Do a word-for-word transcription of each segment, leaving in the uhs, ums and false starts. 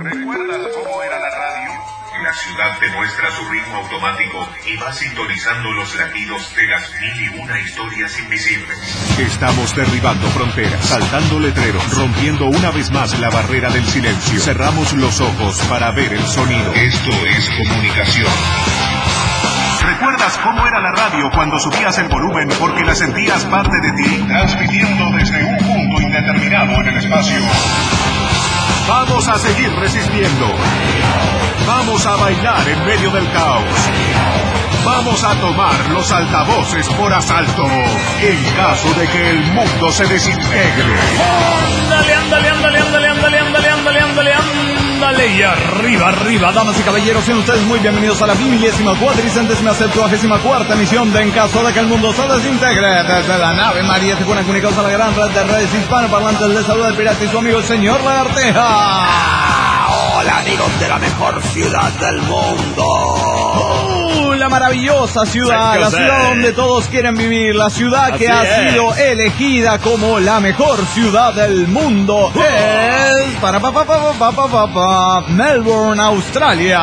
¿Recuerdas cómo era la radio? La ciudad te muestra su ritmo automático y va sintonizando los latidos de las mil y una historias invisibles. Estamos derribando fronteras, saltando letreros, rompiendo una vez más la barrera del silencio. Cerramos los ojos para ver el sonido. Esto es comunicación. ¿Recuerdas cómo era la radio cuando subías el volumen porque la sentías parte de ti? Transmitiendo desde un punto indeterminado en el espacio. Vamos a seguir resistiendo. Vamos a bailar en medio del caos. Vamos a tomar los altavoces por asalto en caso de que el mundo se desintegre. Ándale, ándale, ándale, ándale, ándale, ándale, ándale, ándale, ándale. Y arriba, arriba, damas y caballeros, sean ustedes muy bienvenidos a la milésima cuatricentésima septuagésima cuarta emisión de En caso de que el mundo se desintegre. Desde la nave María Tejuna, comunicados a la gran red de redes hispanoparlantes, les saluda el pirata y su amigo el señor Lagarteja. Hola amigos de la mejor ciudad del mundo. Uh, la maravillosa ciudad, la ciudad donde todos quieren vivir, la ciudad que ha sido elegida como la mejor ciudad del mundo es para pa pa pa pa pa pa pa Melbourne, Australia.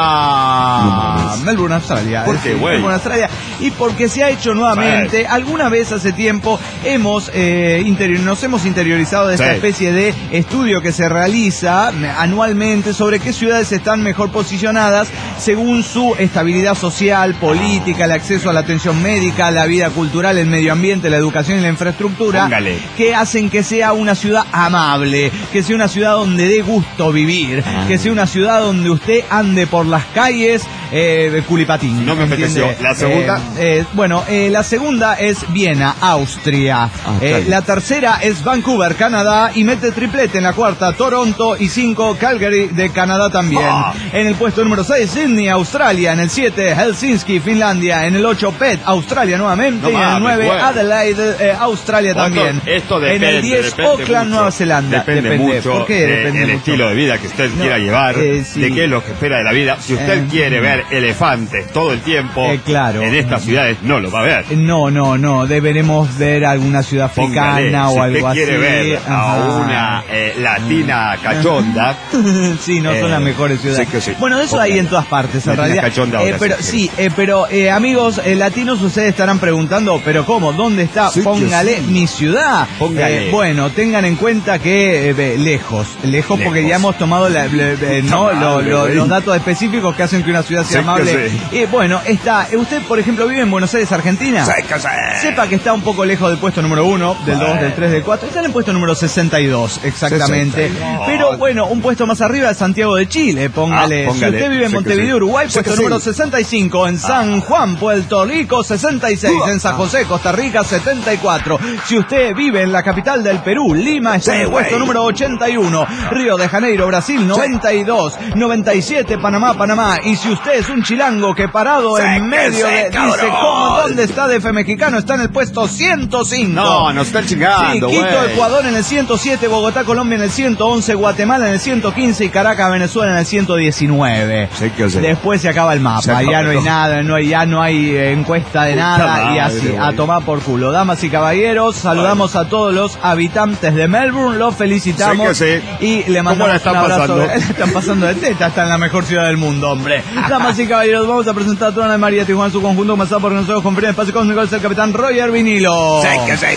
Melbourne, Australia. ¿Por qué, güey? Melbourne, Australia. Y porque se ha hecho nuevamente, alguna vez hace tiempo hemos eh, interior, nos hemos interiorizado de esta Sí. especie de estudio que se realiza anualmente sobre qué ciudades están mejor posicionadas según su estabilidad social, política, el acceso a la atención médica, la vida cultural, el medio ambiente, la educación y la infraestructura, Póngale. que hacen que sea una ciudad amable, que sea una ciudad donde dé gusto vivir, Ah. que sea una ciudad donde usted ande por las calles eh, culipatín. No me ¿entiende? apeteció. ¿La segunda? Eh, eh, bueno, eh, la segunda es Viena, Austria. Ah, Eh, claro. la tercera es Vancouver, Canadá, y mete triplete en la cuarta, Toronto, y cinco, Calgary de Canadá también. Ah. En el puesto número seis, Sydney, Australia. En el siete, Helsinki, Finlandia. En el ocho, Perth, Australia nuevamente. No y en el mames, nueve, güey. Adelaide, eh, Australia Bueno, también. esto en depende, el diez, depende Auckland, mucho. Nueva Zelanda. Depende, mucho ¿Por qué de- depende del mucho? estilo de vida que usted No, quiera llevar, eh, sí. de qué es lo que espera de la vida. Si usted Eh, quiere ver elefantes todo el tiempo, Eh, claro. en estas ciudades no lo va a ver. No, no, no. Deberemos ver alguna ciudad africana Póngale, o si algo usted así. quiere ver a Ajá. una eh, latina cachonda, Sí, no son Eh, las mejores ciudades. sí que sí. Bueno, eso hay en todas partes, en Latina realidad. cachonda Eh, ahora, pero si sí, eh, pero eh, amigos eh, latinos, ustedes estarán preguntando, pero ¿cómo? ¿Dónde está? Sí que Póngale sí. mi ciudad. Póngale. Eh, bueno, tengan en cuenta que eh, ve, lejos, lejos, porque Lejos. ya hemos tomado la- le- eh, no, Puta lo- madre, lo- güey. los datos específicos que hacen que una ciudad sea Sí que amable. sí. Eh, bueno, está. eh, Usted, por ejemplo, vive en Buenos Aires, Argentina. sí que sí. Sepa que está un poco lejos del puesto número uno, del dos, del tres, del cuatro. Está en el puesto número sesenta y dos, exactamente. sesenta y dos. Pero bueno, un puesto más arriba es Santiago de Chile, póngale. Ah, póngale. Si usted vive en Sé que Montevideo, sí. Uruguay, Sé puesto que número sí. sesenta y cinco. En San Juan, Puerto Rico, sesenta y seis. En Ah. San José, Costa Rica, setenta y cuatro. Si usted vive en la capital del Perú, Lima, está Sí, en el puesto güey. número ochenta y uno. Río de Janeiro, Brasil, noventa y dos. noventa y siete, Panamá, Panamá. Y si usted es un chilango que parado Sí, en que medio sí, de... cabrón. Dice, ¿cómo? ¿Dónde está D F mexicano? Está en el puesto ciento cinco. No, nos están chingando, Sí, Quito, güey. Ecuador en el ciento siete, Bogotá, Colombia en el ciento once, Guatemala en el ciento quince y Caracas, Venezuela en el ciento diecinueve. Sí que sí. Después se acaba el mapa, Se acaba ya no hay todo. nada, no hay, ya no hay eh, encuesta de nada madre, y así, güey. a tomar por culo. Damas y caballeros, saludamos a todos los habitantes de Melbourne, los felicitamos Sí que sí. y le ¿Cómo mandamos la están un abrazo. pasando? La están pasando de teta, está en la mejor ciudad del mundo, hombre. Damas y caballeros, vamos a presentar a toda la María Tijuana en su conjunto, comenzado por nosotros con Frida Espacio Cósmico, es el capitán Roger Vinilo. Sí que sí,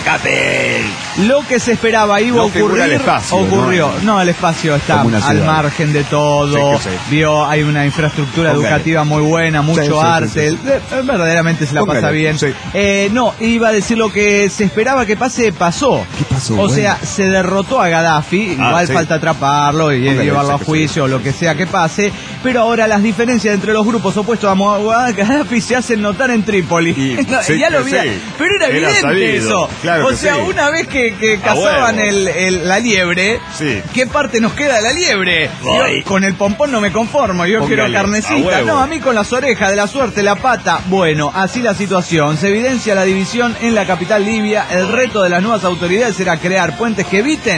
capi. Lo que se esperaba iba a No figura ocurrir, el espacio, ocurrió. No, el espacio está Como una al ciudad. margen de todo. Sí que sí. Vio, hay una infraestructura Póngale. educativa muy buena, mucho Sí, sí, arte. sí, sí. Eh, verdaderamente se la Póngale, pasa bien. sí. Eh, no, iba a decir lo que se esperaba que pase, pasó. ¿Qué pasó, O güey? sea, se derrotó a Gaddafi. Ah, Igual sí. falta atraparlo y Póngale, llevarlo a sí que juicio o lo que sea que pase. Pero ahora las diferencias entre los grupos opuestos a Muammar Gaddafi se hacen notar en Trípoli. Y- No, sí ya lo que vi. sí. Pero era Era evidente sabido. eso. Claro o que sea, sí. una vez que, que A cazaban huevo. el, el- la liebre, Sí. ¿qué parte nos queda de la liebre? Voy. Yo con el pompón no me conformo, yo Póngale, quiero a carnecita. huevo. No, a mí con las orejas, de la suerte, la pata. Bueno, así la situación. Se evidencia la división en la capital libia. El reto de las nuevas autoridades era crear puentes que eviten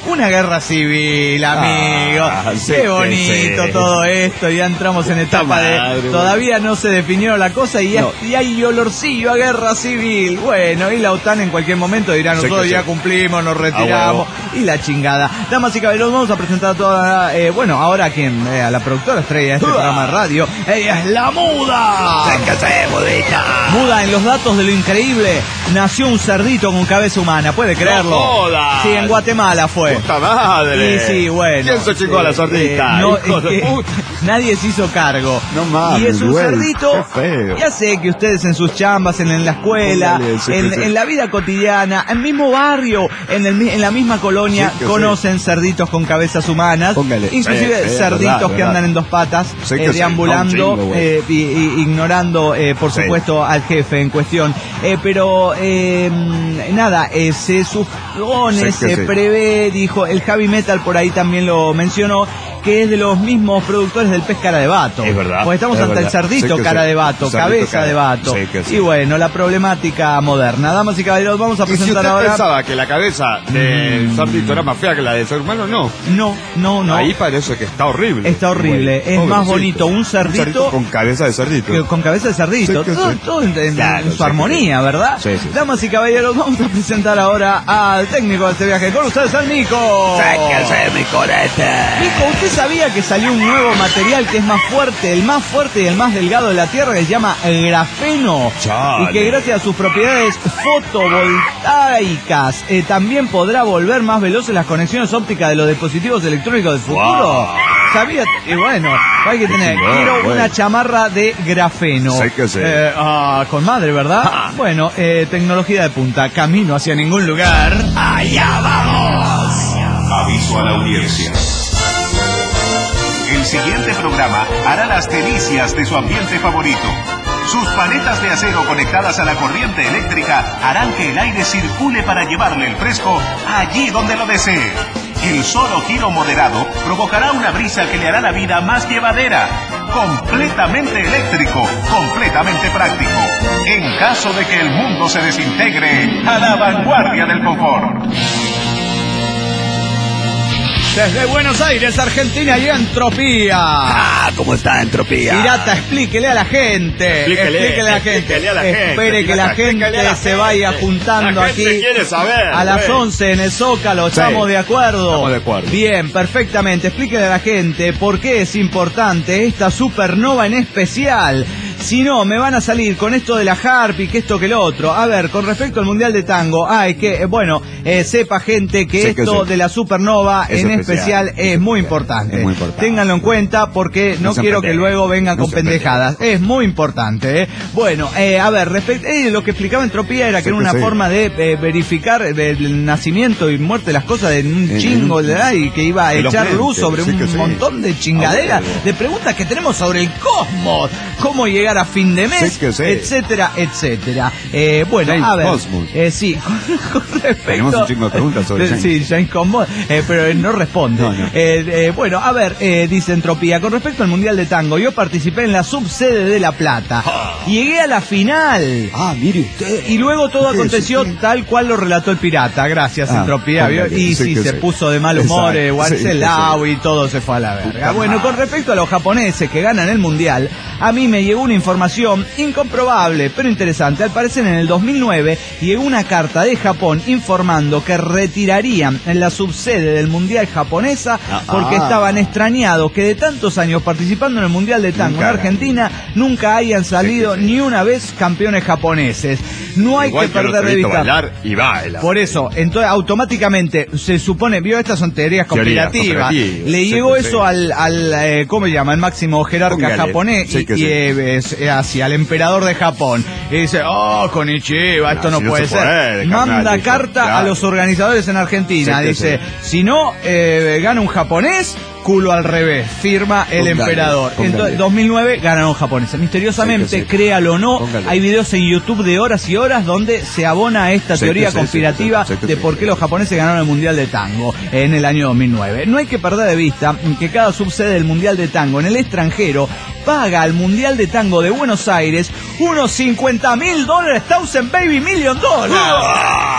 una guerra civil, amigo. Ah, sí, Qué bonito sí. todo esto. Ya entramos en etapa de... madre, Todavía no se definió la cosa y, no. y hay olorcillo a guerra civil. Bueno, y la OTAN en cualquier momento dirá, nosotros sí, ya sí. cumplimos, nos retiramos. Y la chingada. Damas y caballeros, vamos a presentar a toda... Eh, bueno, ahora a quien, eh, a la productora estrella de este programa de radio. Ella es la Muda. ¿Qué se mudita? Muda, en los datos de lo increíble, nació un cerdito con cabeza humana, ¿puede creerlo? ¡No jodas! Sí, en Guatemala fue. ¡Puta madre! Y sí, bueno. ¿Quién se chingó a la sordita? Eh, no, Hijo es de que puta. nadie se hizo cargo. No mames, Y es un güey, cerdito. qué feo. Ya sé que ustedes en sus chambas, en, en la escuela, Póngale, sí, en, que sí. en la vida cotidiana, en el mismo barrio, en, el, mi- en la misma colonia, Sí, que conocen cerditos con cabezas humanas. Póngale. Inclusive Sí, sí, cerditos verdad, que verdad. andan en dos patas, Sí, eh, que sí. deambulando, No, un chingo, güey. eh, y- y- ignorando, eh, por Sí. supuesto, al jefe en cuestión. Eh, pero, eh, nada, eh, se supone, Sí, que se sí. prevé, dijo, el heavy metal por ahí también lo mencionó, que es de los mismos productores del pez cara de vato. Es verdad, Porque estamos es ante el verdad. cerdito Sí, que cara sí. de vato, Cerdito cabeza cara- de vato. Sí, que sí. Y bueno, la problemática moderna. Damas y caballeros, vamos a Y si presentar usted ahora... pensaba que la cabeza de Mm. cerdito era más fea que la de ser humano, no. No, no, no. Ahí parece que está horrible. Está horrible. Güey, Es más pobrecito. bonito un cerdito con cabeza de cerdito. que con cabeza de cerdito, Sí, que todo, sí. todo en, en- Claro, en sí, su que armonía, sí. ¿verdad? Sí, sí. Damas y caballeros, vamos a presentar ahora al técnico de este viaje. Con ustedes, al Nico. Sáquese mi colete. Nico, ¿usted sabía que salió un nuevo material que es más fuerte, el más fuerte y el más delgado de la Tierra, que se llama grafeno? Chale. Y que gracias a sus propiedades fotovoltaicas eh, también podrá volver más veloces las conexiones ópticas de los dispositivos electrónicos del futuro? Wow. ¿Sabía? Y bueno, hay que tener, chingón, quiero güey. una chamarra de grafeno. Sí que sí. Eh, ah, con madre, ¿verdad? Ah. Bueno, eh, tecnología de punta, camino hacia ningún lugar. Allá vamos. Aviso a la audiencia. El siguiente programa hará las delicias de su ambiente favorito. Sus paletas de acero conectadas a la corriente eléctrica harán que el aire circule para llevarle el fresco allí donde lo desee. El solo giro moderado provocará una brisa que le hará la vida más llevadera. Completamente eléctrico, completamente práctico. En caso de que el mundo se desintegre, a la vanguardia del confort. Desde Buenos Aires, Argentina, y Entropía. Ah, ¿cómo está Entropía? Pirata, explíquele a la gente. Explíquele, a la gente. explíquele a la gente, Espere que pirata, la gente explíquele a la se gente. vaya juntando La gente aquí. quiere saber, A las güey. once en el Zócalo. Sí. ¿Estamos de acuerdo? Estamos de acuerdo. Bien, perfectamente. Explíquele a la gente por qué es importante esta supernova en especial. Si no, me van a salir con esto de la Harp y que esto que lo otro. A ver, con respecto al Mundial de Tango, ay, que, eh, bueno, eh, sepa gente que Sí, que esto sí. de la supernova Es en especial, especial es es muy especial, importante. es muy importante. Ténganlo en cuenta porque no No se quiero que pendejen, luego vengan no con se pendejadas. Es muy importante, ¿eh? Bueno, eh, a ver, respecto, eh, lo que explicaba Entropía era que Sí, era que una sí. forma de eh, verificar eh, el nacimiento y muerte de las cosas en un En- chingo en- de edad y que iba a echar velozmente, luz sobre sí un que sí. montón de chingaderas, Ah, bueno. de preguntas que tenemos sobre el cosmos, cómo llegar a fin de mes, Sí que sí. etcétera, etcétera. Eh, bueno, James a ver, Cosmos. eh, sí, con, con respecto... Tenemos un chingo de preguntas sobre Eh, James. Sí, James Cosmos, eh, pero él no responde. No, no. Eh, eh, bueno, a ver, eh, dice Entropía, con respecto al Mundial de Tango, yo participé en la subsede de La Plata. Llegué a la final. Ah, mire usted. Y luego todo ¿Qué? aconteció Sí, sí. tal cual lo relató el pirata. Gracias, Ah, Entropía. ¿vio? póngale, Y sí sí, que se sí. puso de mal humor, Exacto, eh, sí, Guancelao que sí. y todo se fue a la verga. Puta Bueno, madre. con respecto a los japoneses que ganan el Mundial, a mí me llegó una información incomprobable, pero interesante. Al parecer en el dos mil nueve llegó una carta de Japón informando que retirarían en la subsede del Mundial japonesa Ah, porque ah. estaban extrañados que de tantos años participando en el Mundial de Tango Nunca en Argentina nunca hayan salido Sí, sí, sí. ni una vez campeones japoneses. No hay Igual que perder lo de visto vista. bailar y baila. Por eso, entonces automáticamente se supone, vio, estas son teorías Teorías conspirativas. conspirativas, Le sí, llegó sí, eso sí. al, al eh, ¿cómo se llama? El máximo jerarca Póngale. japonés Sí, y, que y, sí. eh, es, eh, hacia el emperador de Japón. Y dice, oh, Konichiwa, esto no, No, si no puede se ser. puede, Manda carnal, dijo, carta a claro. los organizadores en Argentina. Sí, que dice, sí. si no eh, gana un japonés, culo al revés, firma el Póngale, emperador. póngale. Entonces, dos mil nueve ganaron japoneses. Misteriosamente, Sí, que sí. créalo o no, Póngale. hay videos en YouTube de horas y horas donde se abona a esta Sí, teoría que sí, conspirativa sí, sí, sí, de sí, por sí. qué los japoneses ganaron el Mundial de Tango en el año dos mil nueve. No hay que perder de vista que cada subsede del Mundial de Tango en el extranjero paga al Mundial de Tango de Buenos Aires unos cincuenta mil dólares, thousand baby million dólares.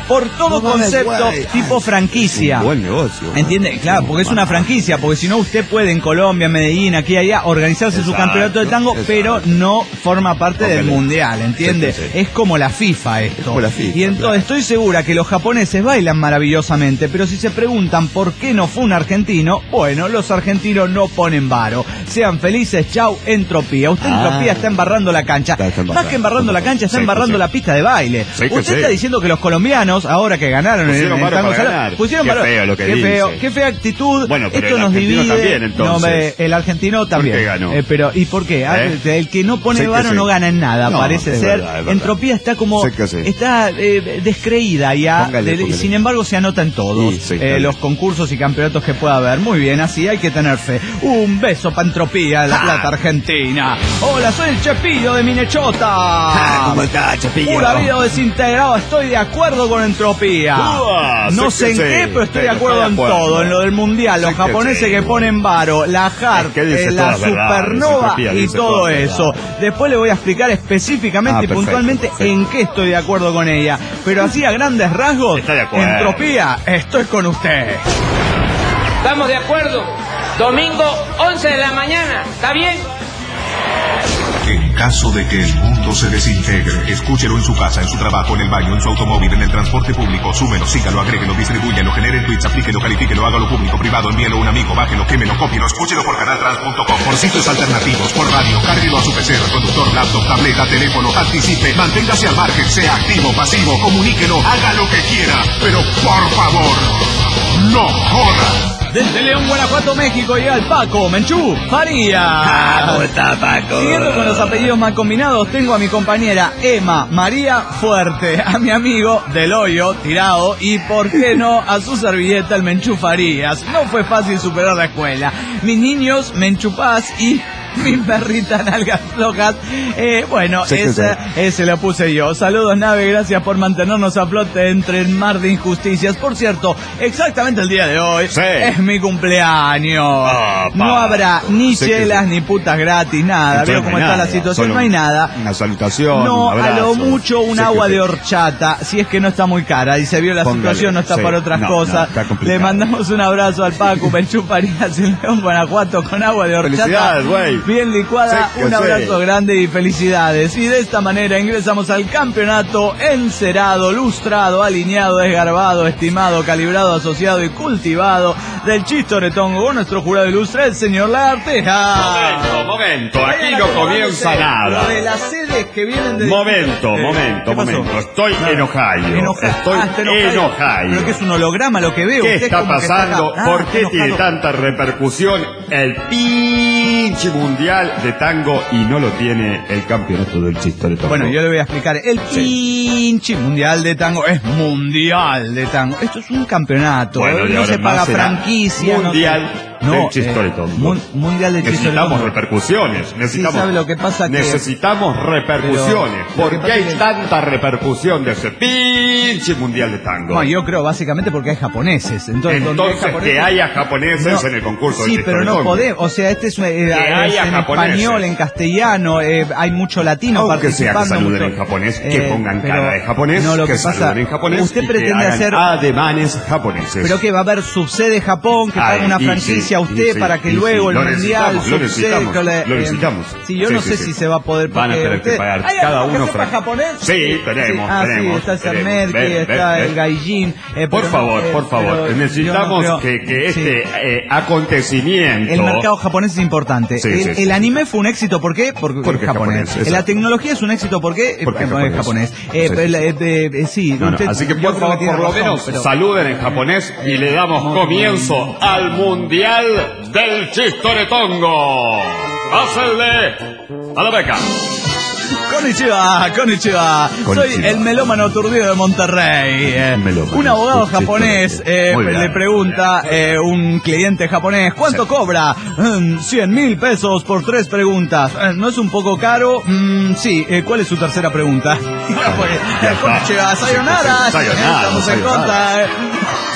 por todo No mames, concepto güey. tipo franquicia. Un buen negocio. ¿Entiende? Claro, porque es una franquicia, porque si no usted puede en Colombia, Medellín, aquí y allá, organizarse su Exacto, campeonato de tango, exacto. pero no forma parte del Póngale. mundial, ¿entiende? Sí, sí, sí. Es como la FIFA esto. Es como la FIFA, y entonces claro. estoy segura que los japoneses bailan maravillosamente, pero si se preguntan por qué no fue un argentino, bueno, los argentinos no ponen varo. Sean felices, chau, entropía. Usted Ah. entropía está embarrando la cancha. Está- está Más embarrando. que embarrando la cancha, está Sí, embarrando sí. la pista de baile. Sí, que Usted sí. está diciendo que los colombianos, ahora que ganaron en Pusieron el varo tango para salado, ganar. pusieron Qué varo. feo lo que qué dice. feo, qué fea actitud. Bueno, pero Esto el nos argentino divide. también, entonces. No, me- el argentino también. qué ganó? Eh, pero ¿y por qué? Ah, ¿Eh? El que no pone Sí que varo sí. no gana en nada, No, parece es ser. verdad, es verdad. Entropía está como Sí que sí. está eh, descreída ya. Póngale, de- póngale. Sin embargo, se anota en todos Sí, sí, eh, está bien. los concursos y campeonatos que pueda haber. Muy bien, así hay que tener fe. Un beso para Entropía de La Plata, Argentina. Hola, soy el Chepillo de Minechota. ¿Cómo está, Chepillo? Pura vida desintegrado, estoy de acuerdo con Entropía. Uah, no sí sé en que qué, sí, pero estoy de pero acuerdo estoy en de acuerdo. todo. En lo del mundial, los Sí que japoneses sí, que bueno. ponen varo, la harp, Es que dice eh, la todas verdades, supernova Entropía y dice todo todas eso. Después le voy a explicar específicamente Ah, y perfecto, puntualmente perfecto. en qué estoy de acuerdo con ella. Pero así a grandes rasgos, Está de acuerdo. Entropía, estoy con usted. Estamos de acuerdo. Domingo, once de la mañana. ¿Está bien? En caso de que el mundo se desintegre, escúchelo en su casa, en su trabajo, en el baño, en su automóvil, en el transporte público, súmelo, sígalo, agréguelo, distribúyelo, genere tweets, aplíquelo, califíquelo, hágalo público, privado, envíelo a un amigo, bájelo, quémelo, cópielo, escúchelo por canaltrans punto com, por sitios alternativos, por radio, cárguelo a su P C, reproductor, laptop, tableta, teléfono, participe, manténgase al margen, sea activo, pasivo, comuníquelo, haga lo que quiera, pero por favor, no joda. Desde León, Guanajuato, México, llega el Paco Menchú Faría. Ah, ¿cómo está, Paco? Siguiendo con los apellidos mal combinados, tengo a mi compañera Emma María Fuerte, a mi amigo Del Hoyo, tirado, y por qué no, a su servilleta el Menchú Farías. No fue fácil superar la escuela. Mis niños, Menchupás y mi perrita Nalgas Flojas. Eh, bueno, Sí que esa, ese lo puse yo. Saludos, Nave, gracias por mantenernos a flote entre el mar de injusticias. Por cierto, exactamente el día de hoy Sí. es mi cumpleaños. Ah, no pa. habrá ni Sí que chelas sí. ni putas gratis, nada. Entonces Veo cómo no hay está la nada, situación, solo no hay nada. Una salutación, No, un abrazo. a lo mucho un Sí que agua sí. de horchata, si es que no está muy cara y se vio la Póngale, situación, no está sí. para otras No, cosas. no, está complicado. Le mandamos un abrazo al Paco Menchú Farías en León, Guanajuato, con agua de horchata Felicidades, güey. bien licuada. Sí que Un sí. abrazo grande y felicidades. Y de esta manera ingresamos al campeonato encerado, lustrado, alineado, desgarbado, estimado, calibrado, asociado y cultivado del Chistoretongo con nuestro jurado ilustre, el señor Lagarteja. Momento, momento, Vaya aquí la no cosa, comienza lo nada. de las sedes que vienen de... Momento, Eh, momento, ¿qué pasó? momento. Estoy Nada. en Ohio. Enoja- Estoy Ah, está en enojado. Ohio. Pero que es un holograma lo que veo. ¿Qué Usted está como que pasando? acá. Ah, ¿Por está qué tiene enojado. tanta repercusión el pinche mundial de tango y no lo tiene el campeonato del Chistoretongo? Bueno, yo le voy a explicar. El pinche mundial de tango es mundial de tango. Esto es un campeonato. Bueno, de no ahora se en paga más será franquicia. no mundial se- del no, Chistoretongo. eh, mun- mundial del Necesitamos Chistoretongo. repercusiones. Necesitamos, ¿sabe lo que pasa? Que- necesitamos repercusiones. Pero, lo que ¿Por qué pasa hay es que- tanta repercusión de ese pinche mundial de tango? No, yo creo básicamente porque hay japoneses. Entonces, donde hay Entonces, japoneses- que haya japoneses No, en el concurso sí, del pero no Chistoretongo. podemos. O sea, este es, eh, es haya en japoneses. español, en castellano, eh, hay mucho latino Aunque sea que participando. saluden mucho- en japonés, que eh, pongan pero- cara de japonés, no, lo que, que pasa, saluden en japonés usted y pretende que hagan hacer, ademanes japoneses. pero que va a haber subsede Japón, que Ay, paga una y franquicia a sí, usted y sí, para que y luego sí, el lo mundial necesitamos, lo subsede necesitamos, con la- lo eh, necesitamos. Sí, yo Sí, no sí, sé sí. si se va a poder Van a porque tener que usted- pagar ¿Hay cada alguno uno que sepa fran- japonés? Sí, tenemos, Ah, tenemos, sí, está el tenemos. Sermerki, Ven, ven, está ven. el Gaijin. eh, Por pero favor, no, eh, por favor, pero necesitamos yo no creo- que, que sí. este eh, acontecimiento... El mercado japonés es importante. Sí, el, sí, sí, el sí. anime fue un éxito, ¿por qué? Porque, Porque es japonés. japonés, exacto. La tecnología es un éxito, ¿por qué? Porque es japonés. japonés. Eh, Sí. el- eh, eh, eh, sí, No, no, usted- así que yo por creo favor, tiene por lo razón, menos pero- saluden en japonés y le damos comienzo al Mundial del Chistoretongo. ¡Hácenle a la beca! Konnichiwa, konnichiwa. Soy Konnichiwa. el melómano aturdido de Monterrey. Eh, Melómano. un abogado Sí, japonés eh, muy bien. le pregunta eh, un cliente japonés, ¿cuánto Sí. cobra? Mm, cien mil pesos por tres preguntas. Eh, ¿No es un poco caro? Mm, sí. Eh, ¿Cuál es su tercera pregunta? Pues, Ya eh, está. konnichiwa, sayonara. Sí, sí, sayonara, Estamos en sayonara. contra. eh.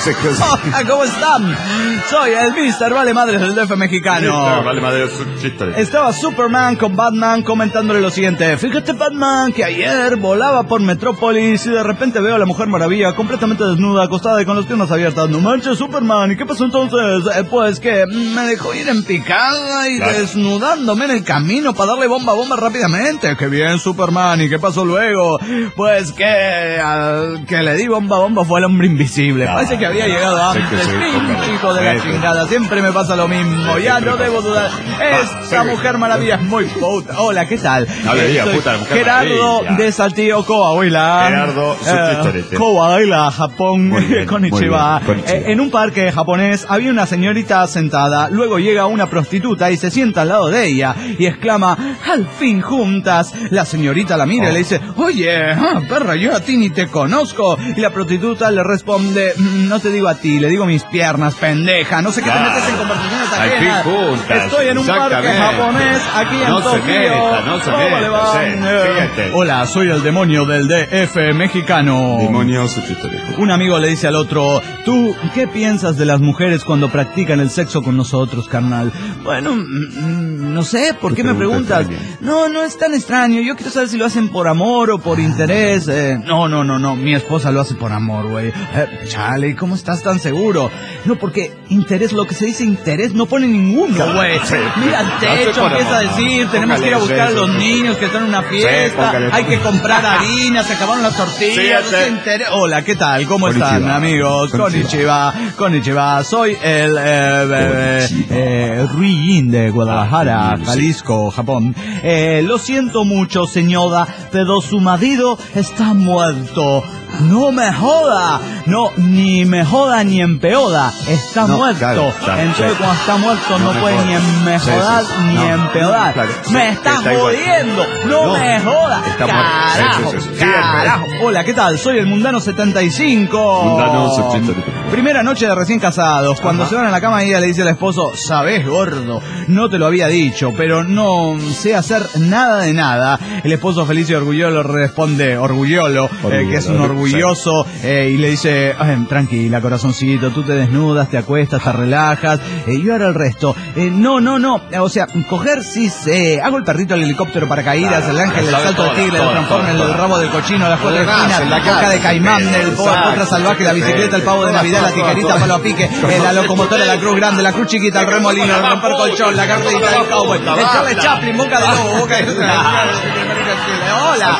Sí, que sí. Hola, ¿cómo están? Soy el mister Vale Madres del D F mexicano. mister Vale Madres, chiste. Estaba Superman con Batman comentándole lo siguiente. Fíjate, Batman, que ayer volaba por Metrópolis y de repente veo a la Mujer Maravilla completamente desnuda, acostada y con las piernas abiertas. No manches, Superman. ¿Y qué pasó entonces? Eh, pues que me dejó ir en picada y claro. desnudándome en el camino para darle bomba a bomba rápidamente. Qué bien, Superman. ¿Y qué pasó luego? Pues que al que le di bomba a bomba fue el hombre invisible. Ah, Parece que había llegado antes. Sí, sí, hijo de la chingada. Siempre me pasa lo mismo. Ya no debo dudar. Esta Mujer Maravilla es muy puta. Hola, ¿qué tal? No le diga puta, Mujer Gerardo Maravilla. de Saltillo, Coahuila. Gerardo, eh, Coahuila, Japón. Konnichiwa. Eh, en un parque japonés había una señorita sentada. Luego llega una prostituta y se sienta al lado de ella y exclama: al fin juntas. La señorita la mira oh. y le dice: oye, ah, perra, yo a ti ni te conozco. Y la prostituta le responde: no te digo a ti, le digo mis piernas, pendeja. No sé qué ah, te metes en conversaciones ajenas. Estoy en un parque japonés aquí en no Tokio. Se meta, no se oh, meta, vale, sí, hola, soy el demonio del D F mexicano. Demonio, un amigo le dice al otro: ¿tú qué piensas de las mujeres cuando practican el sexo con nosotros, carnal? Bueno, mm, no sé, ¿por qué me preguntas? No, no es tan extraño. Yo quiero saber si lo hacen por amor o por interés. Eh, no, no, no, no. Mi esposa lo hace por amor, güey. Eh, chale, ¿cómo estás tan seguro? No, porque interés, lo que se dice interés, no pone ninguno, güey. Sí. Mira el techo, empieza a decir, tenemos que ir a buscar a los niños que están en una fiesta, sí, hay que comprar harina, se acabaron las tortillas. Sí, no interés. Hola, ¿qué tal? ¿Cómo Konnichiwa. Están, amigos? Konnichiwa. Konnichiwa. Soy el eh, eh, eh, Ruijin de Guadalajara, Jalisco, Japón. Eh, lo siento mucho, señora, pero su marido está muerto. No me joda, no, ni me joda ni empeora, está no, muerto. Claro, claro, Entonces claro. cuando está muerto no, no puede joda. ni mejorar sí, sí, sí. ni no, empeorar. Claro, sí, me está, está jodiendo, no, no me joda. Está carajo, sí, sí, sí. carajo. Sí, hola, ¿qué tal? Soy el Mundano setenta y cinco. Mundano setenta y cinco. Primera noche de recién casados. Cuando Ajá. se van a la cama, ella le dice al esposo: sabes, gordo, no te lo había dicho, pero no sé hacer nada de nada. El esposo feliz y orgulloso responde, orgullolo, eh, que es un orgullo. orgulloso eh, y le dice: tranquila, corazoncito, tú te desnudas, te acuestas, te relajas, eh, yo haré el resto. Eh, no, no, no, o sea, coger sí sé, hago el perrito, el helicóptero, paracaídas, el ángel, el salto del tigre, el transforme, el rabo del cochino, las cuatro esquinas, la caja de caimán, el potra salvaje, la bicicleta, el pavo de Navidad, la tijerita, palo a pique, eh, la locomotora, la cruz grande, la cruz chiquita, el remolino, el romper colchón, la carterita del cowboy, el Charlie Chaplin, boca de lobo, boca de... Hola,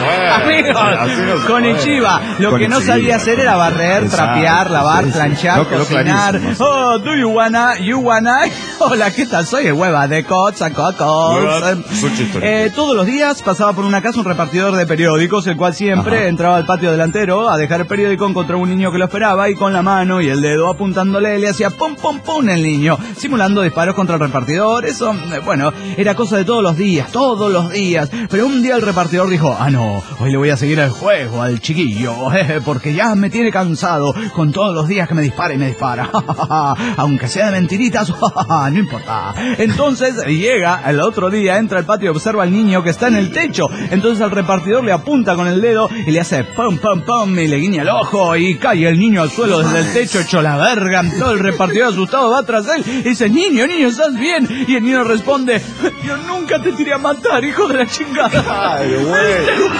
amigos, Konnichiwa. Lo que no sabía hacer era barrer, trapear, lavar, planchar, cocinar. Oh, do you wanna, you wanna. Hola, ¿qué tal? Soy el hueva de Cots a Cocos. Eh, todos los días pasaba por una casa un repartidor de periódicos, el cual siempre Ajá. entraba al patio delantero a dejar el periódico, encontró un niño que lo esperaba y con la mano y el dedo apuntándole le hacía pum pum pum el niño, simulando disparos contra el repartidor. Eso, bueno, era cosa de todos los días, todos los días. Pero un día el repartidor dijo: ah, no, hoy le voy a seguir el juego al chiquillo, porque ya me tiene cansado con todos los días que me dispara y me dispara. Aunque sea de mentiritas, no importa. Entonces llega el otro día, entra al patio y observa al niño que está en el techo. Entonces al repartidor le apunta con el dedo y le hace pum pum pum y le guiña el ojo y cae el niño al suelo desde el techo hecho la verga. Todo el repartidor asustado va tras él y dice: niño, niño, ¿estás bien? Y el niño responde: yo nunca te tiré a matar, hijo de la chingada. Ay, güey.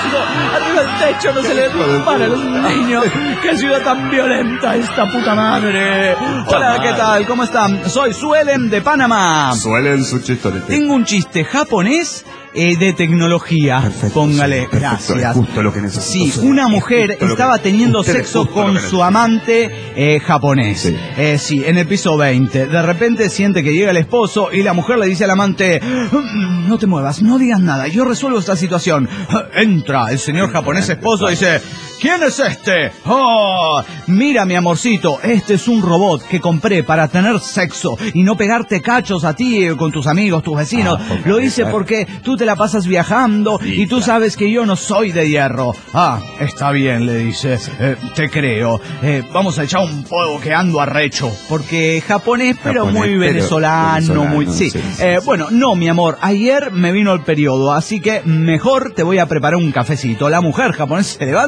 Arriba del techo no se le dispara a los niños. ¡Qué ciudad tan violenta esta puta madre! Hola, ¿qué tal? ¿Cómo están? Soy Suelen de Panamá. Suelen su chiste. Tengo un chiste japonés eh, de tecnología. Perfecto, Póngale, sí, perfecto, gracias. Justo lo que necesito. Sí, una mujer estaba teniendo sexo con su amante eh, japonés. Sí. Eh, sí, en el piso veinte. De repente siente que llega el esposo y la mujer le dice al amante: no te muevas, no digas nada, yo resuelvo esta situación. Entra el señor japonés esposo y dice: ¿quién es este? Oh, mira, mi amorcito, este es un robot que compré para tener sexo y no pegarte cachos a ti con tus amigos, tus vecinos. Ah, Lo hice porque tú te la pasas viajando y tú sabes que yo no soy de hierro. Ah, está bien, le dice, eh, te creo. Eh, vamos a echar un polvo que ando arrecho. Porque japonés, pero japonés, muy venezolano, pero venezolano, muy... Sí, sí, sí, eh, sí. Bueno, no, mi amor, ayer me vino el periodo, así que mejor te voy a preparar un cafecito. La mujer japonesa se levanta y se va a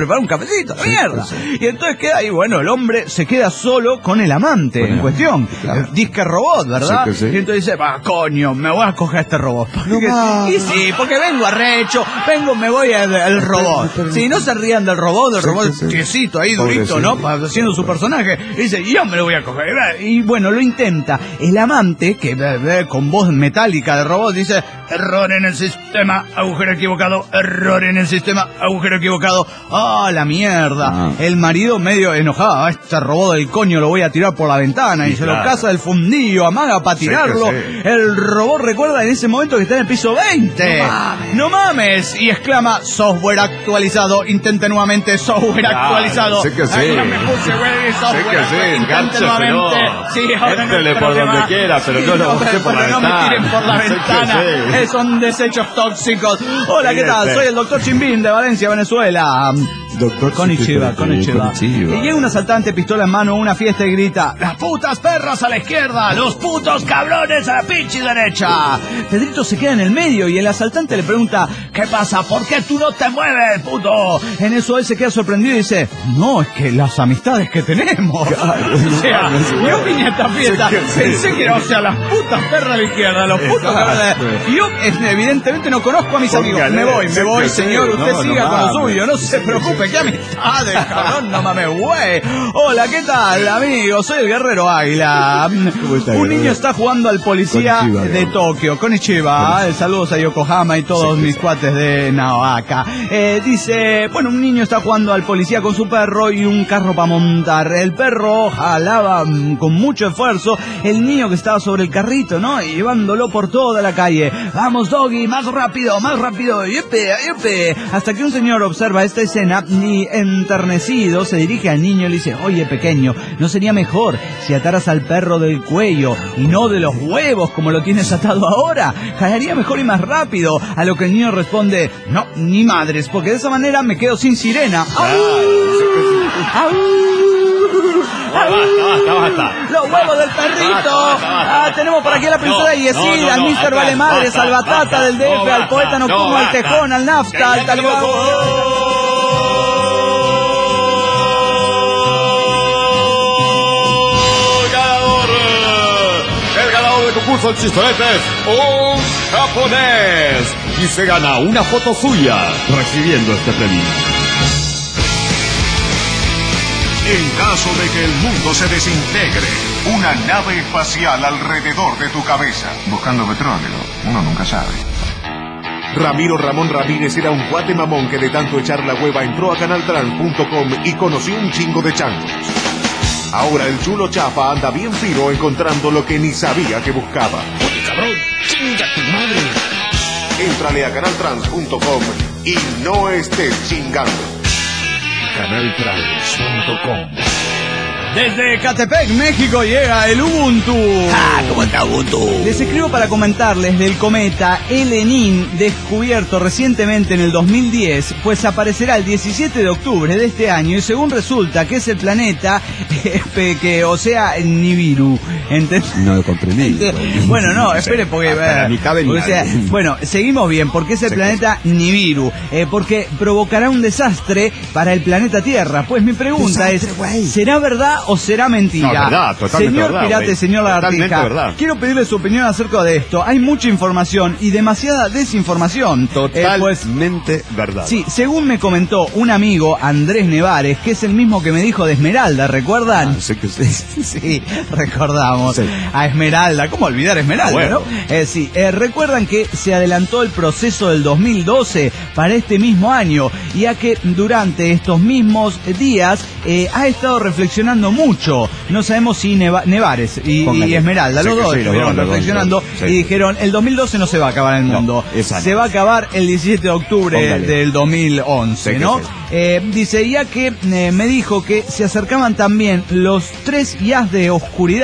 preparar un cafecito, la Sí, mierda. sí, sí. Y entonces queda ahí, bueno, el hombre se queda solo con el amante Con en el- cuestión. claro. Disque robot, ¿verdad? Sí, que sí. Y entonces dice, va, coño, me voy a coger a este robot. Porque- va. y sí, porque vengo arrecho, vengo, me voy al, al robot. Si no se rían del robot, del Sí, robot que sí. tiesito ahí, durito, Pobrecito. ¿no? Pa- Haciendo su personaje. Y dice, yo me lo voy a coger. Y bueno, lo intenta. El amante, que ve, ve, con voz metálica de robot, dice, error en el sistema, agujero equivocado, error en el sistema, agujero equivocado. ¡Ah, la mierda! Ah. El marido medio enojado, "Ah, este robot del coño lo voy a tirar por la ventana", y, Y se claro. lo caza del fundillo, amaga para Sí, que tirarlo. sí. El robot recuerda en ese momento que está en el piso veinte. No mames. ¡No mames! Y exclama, software actualizado, intente nuevamente, software Claro, actualizado. sí que sí. Ay, no me puse, güey, software, Sí que sí, intente engánceselo. nuevamente. Sí, ahora no Éntrele hay por problema. donde quiera, pero no lo busque pero por la no ventana. me tiren por la Sí que ventana. sí. Eh, Son desechos tóxicos. Hola, ¿qué tal? Fíjese. Soy el doctor Chimbín de Valencia, Venezuela. Doctor Konnichiwa, Konnichiwa. Konnichiwa. Y llega un asaltante, pistola en mano, a una fiesta y grita, las putas perras a la izquierda, los putos cabrones a la pinche derecha. Pedrito se queda en el medio y el asaltante le pregunta, ¿qué pasa? ¿Por qué tú no te mueves, puto? En eso él se queda sorprendido y dice, no, es que las amistades que tenemos. O sea, yo vine a esta fiesta, Sí, sí. pensé que era, o sea, las putas perras a la izquierda, los putos cabrones. Exacto. Y yo, eh, evidentemente, no conozco a mis amigos. Póngale. Me voy, me Sí, voy, que sí. señor, usted No, siga no con lo mames. suyo, no se preocupe, qué amistades, cabrón, no mames, güey. Hola, ¿qué tal, amigo? Soy el Guerrero Águila. ¿Cómo está, Un Guerrero? niño está jugando al policía Konnichiwa, de Guerrero. Tokio. Konnichiwa, eh, saludos a Yokohama y todos Sí, sí, mis sí. cuates de Naoaka. Eh, dice, bueno, un niño está jugando al policía con su perro y un carro para montar. El perro jalaba mm, con mucho esfuerzo el niño que estaba sobre el carrito, ¿no? Y llevándolo por toda la calle. Vamos, Doggy, más rápido, más rápido. Yepe, yepe. Hasta que un señor observa esta escena y enternecido se dirige al niño y le dice, oye, pequeño, ¿no sería mejor si ataras al perro del cuello y no de los huevos como lo tienes atado ahora? Jalaría mejor y más rápido. A lo que el niño responde, no, ni madres, porque de esa manera me quedo sin sirena. ¡Au! Basta, basta, basta. ¡Los huevos del perrito! Basta, basta, basta. Ah, tenemos por aquí a la princesa No, Yesid, no, no, al no, mister basta, Vale Madres, basta, al Batata basta, del D F, no, al basta, poeta no, Nocumo, al basta. Tejón, al Nafta, al Ya tenemos- Talibán. ¡Ganador! El ganador del concurso del Chistorete es un japonés y se gana una foto suya recibiendo este premio. En caso de que el mundo se desintegre, Una nave espacial alrededor de tu cabeza. Buscando petróleo, uno nunca sabe. Ramiro Ramón Ramírez era un cuate mamón que de tanto echar la hueva entró a canal trans punto com y conoció un chingo de changos. Ahora el chulo chapa anda bien fino encontrando lo que ni sabía que buscaba. Oye, cabrón, chinga tu madre. Éntrale a canal trans punto com y no estés chingando. canal trans punto com. Desde Catepec, México, llega el Ubuntu. Ah, ¿cómo está Ubuntu? Les escribo para comentarles del cometa Elenin, descubierto recientemente en el dos mil diez, pues aparecerá el diecisiete de octubre de este año y según resulta que es el planeta, eh, que, o sea, Nibiru. ¿Entendés? No lo comprendí. Bueno, no, espere, porque... Para eh, mí cabe porque, ni o sea, nadie. bueno, seguimos bien, porque es el Sí, planeta Nibiru, eh, porque provocará un desastre para el planeta Tierra. Pues mi pregunta Desastre, es, güey. ¿será verdad o será mentira? No, verdad, totalmente Señor verdad, Pirate, güey. señor Totalmente Lagartija, verdad. quiero pedirle su opinión acerca de esto. Hay mucha información y demasiada desinformación. Eh, pues, Totalmente verdad. sí, según me comentó un amigo, Andrés Nevares, que es el mismo que me dijo de Esmeralda, ¿recuerdan? Ah, sé que sí. Sí, recordamos Sí. a Esmeralda. ¿Cómo olvidar Esmeralda, Bueno. no? Eh, sí, eh, recuerdan que se adelantó el proceso del dos mil doce para este mismo año, ya que durante estos mismos días eh, ha estado reflexionando mucho. No sabemos si Neva- Nevares y, Póngale. y Esmeralda, Sí los que dos sí, los estuvieron dos, los dos, reflexionando los dos. Sí. y dijeron, el dos mil doce no se va a acabar el No, mundo, exacto. se va a acabar el diecisiete de octubre Póngale. del dos mil once, Sí que ¿no? sí. Eh, dice, ya que eh, me dijo que se acercaban también los tres días de oscuridad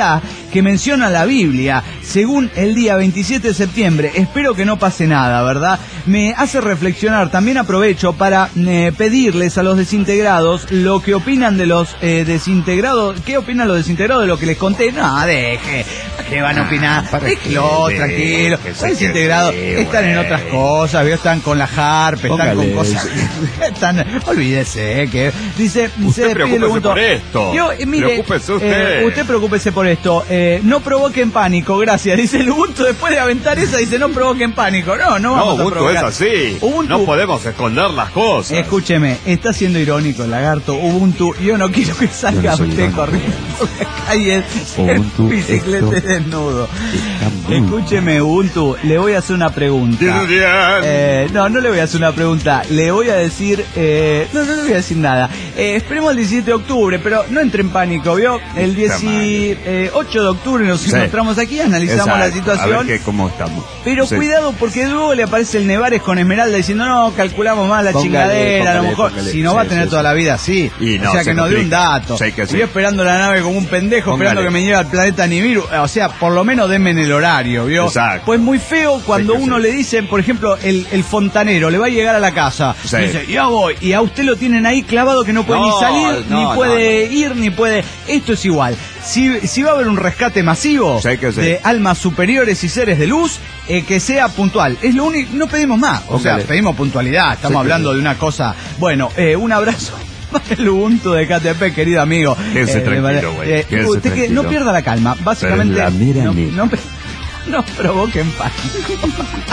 que menciona la Biblia, según el día veintisiete de septiembre. Espero que no pase nada, ¿verdad? Me hace reflexionar. También aprovecho para eh, pedirles a los desintegrados lo que opinan de los eh, desintegrados. ¿Qué opinan los desintegrados de lo que les conté? No, deje. ¿Qué van a opinar? Déjelo, tranquilo. Los desintegrados están en otras cosas, ¿vio? Están con la harp, están con cosas. Están, olvídese, que dice, usted se preocúpese por esto. Yo, eh, mire, preocúpese usted. Eh, usted preocúpese por esto. Eh, no provoquen pánico, gracias. Dice el Ubuntu después de aventar esa, dice no provoquen pánico. No, no vamos no, a Ubuntu provocar. es así. Ubuntu, no podemos esconder las cosas. Escúcheme, está siendo irónico el lagarto. Ubuntu, yo no quiero que salga no usted irónico. Corriendo por la calle en bicicleta desnudo. Escúcheme, Ubuntu, le voy a hacer una pregunta. Eh, no, no le voy a hacer una pregunta. Le voy a decir... Eh, no, no le voy a decir nada. Eh, esperemos el diecisiete de octubre, pero no entre en pánico, ¿vio? El dieciocho de octubre nos sí. encontramos aquí, analizamos Exacto. la situación. A ver que, cómo estamos. Pero sí. cuidado, porque luego le aparece el Nevares con Esmeralda diciendo, no, calculamos mal la póngale, chingadera, póngale, a lo mejor. Póngale. Si no va sí, a tener sí, toda sí. la vida así. Y no, o sea, que nos dé un dato. Sí, que sí. Yo esperando la nave como un pendejo, póngale. Esperando que me lleve al planeta Nibiru. O sea, por lo menos denme en el horario, ¿vio? Exacto. Pues muy feo cuando sí, uno sí. le dice, por ejemplo, el, el fontanero le va a llegar a la casa. Sí. Y dice, ya voy. Y a usted lo tienen ahí clavado que no puede no, ni salir, no, ni puede no, no. ir, ni puede... Esto es igual. Si, si va a haber un rescate masivo sí, sí. de almas superiores y seres de luz, eh, que sea puntual. Es lo único, no pedimos más. O okay. sea, pedimos puntualidad. Estamos sí, hablando sí. de una cosa... Bueno, eh, un abrazo para el Ubuntu de K T P, querido amigo. Quédese eh, tranquilo, güey. Eh, usted que no pierda la calma. Básicamente, la mira no, no, no provoquen pánico.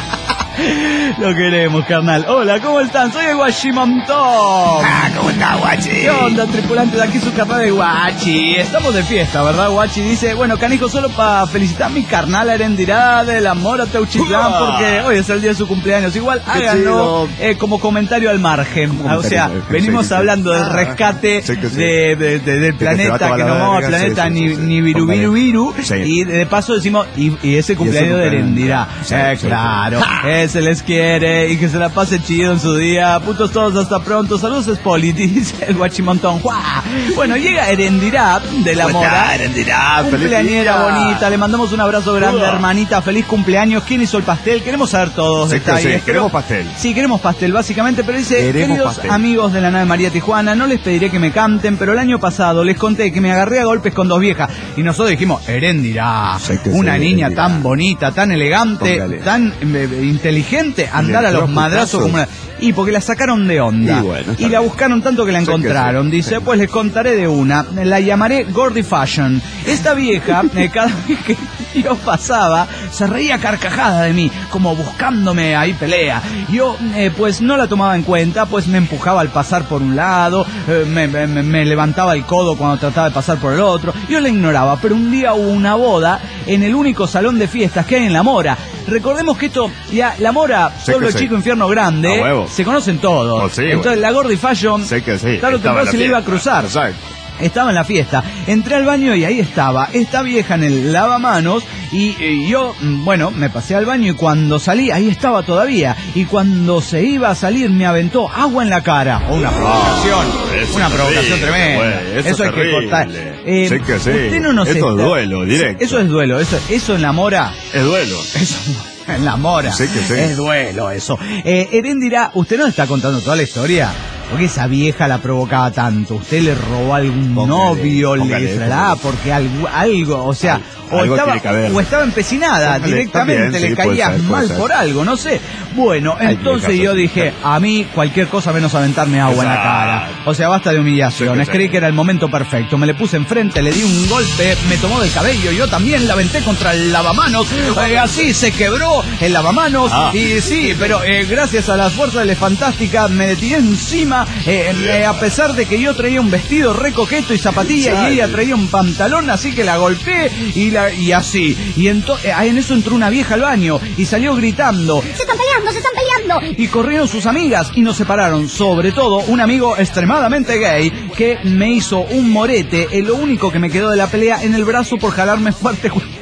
Lo queremos, carnal. Hola, ¿cómo están? Soy el Guachimontón. Ah, ¿cómo está, Guachi? ¿Qué onda, tripulante de aquí, su carnal de Guachi? Estamos de fiesta, ¿verdad, Guachi? Dice, bueno, canijo, solo para felicitar a mi carnal Arendirá del amor a Teuchitlán, porque hoy es el día de su cumpleaños. Igual, háganlo eh, como comentario al margen. O sea, venimos hablando del rescate de, de, de, del planeta, que nos vamos al planeta Nibiru Viru Viru, y de paso decimos, y, y ese cumpleaños de Arendirá. Eh, claro, se les quiere y que se la pase chido en su día. Putos todos, hasta pronto. Saludos, Spoli, dice el Guachimontón. ¡Guau! Bueno, llega Erendirá de la Mora. Cumpleañera bonita. Le mandamos un abrazo grande, uh. hermanita. Feliz cumpleaños. ¿Quién hizo el pastel? Queremos saber todos sí, detalles. Sí, queremos pastel. Sí, queremos pastel, básicamente. Pero dice, queremos queridos pastel. Amigos de la nave María Tijuana, no les pediré que me canten, pero el año pasado les conté que me agarré a golpes con dos viejas. Y nosotros dijimos, Erendirá, una niña Erendirá. Tan bonita, tan elegante, Póngale. Tan eh, inteligente, andar a los madrazos como una... Y porque la sacaron de onda. Y, bueno, y la buscaron tanto que la encontraron. Que sí, dice, sí. Pues les contaré de una. La llamaré Gordy Fashion. Esta vieja, eh, cada vez que yo pasaba, se reía carcajada de mí, como buscándome ahí pelea. Yo, eh, pues no la tomaba en cuenta, pues me empujaba al pasar por un lado, eh, me, me, me levantaba el codo cuando trataba de pasar por el otro. Yo la ignoraba, pero un día hubo una boda en el único salón de fiestas que hay en La Mora. Recordemos que esto, ya, La Mora, sí pueblo chico, sí. infierno grande, ah, se conocen todos. Oh, sí, entonces bueno. La Gordy Fashion, sí que sí. Claro, temprano se le iba a cruzar. Exacto. Estaba en la fiesta, entré al baño y ahí estaba esta vieja en el lavamanos y, y yo, bueno, me pasé al baño y cuando salí, ahí estaba todavía, y cuando se iba a salir me aventó agua en la cara. Oh, una provocación, oh, una provocación terrible, tremenda. Wey, eso eso hay que cortar. Eh, sí que sí. Usted no nos eso está... es duelo, directo. Eso es duelo, eso, eso en La Mora. Es duelo. Eso en La Mora. Sí que sí. Es duelo eso. Eh, Erendirá, usted nos está contando toda la historia. Porque esa vieja la provocaba tanto. Usted le robó a algún póngale, novio, póngale, le tralaba porque algo, algo, o sea, o estaba, o estaba empecinada póngale, directamente, también, le sí, caías ser, mal por algo, no sé. Bueno, hay entonces yo dije, a mí cualquier cosa menos aventarme agua Exacto. en la cara. O sea, basta de humillaciones. Sí, creí que era el momento perfecto. Me le puse enfrente, le di un golpe, me tomó del cabello. Yo también la aventé contra el lavamanos. Eh, así se quebró el lavamanos. Ah. Y sí, pero eh, gracias a las fuerzas de la Fantástica me tiré encima. Eh, eh, a pesar de que yo traía un vestido re coqueto y zapatilla Chale. Y ella traía un pantalón, así que la golpeé y, la, y así. Y ento, eh, en eso entró una vieja al baño y salió gritando: ¡se están peleando, se están peleando! Y corrieron sus amigas y nos separaron. Sobre todo un amigo extremadamente gay que me hizo un morete, eh, lo único que me quedó de la pelea en el brazo por jalarme fuerte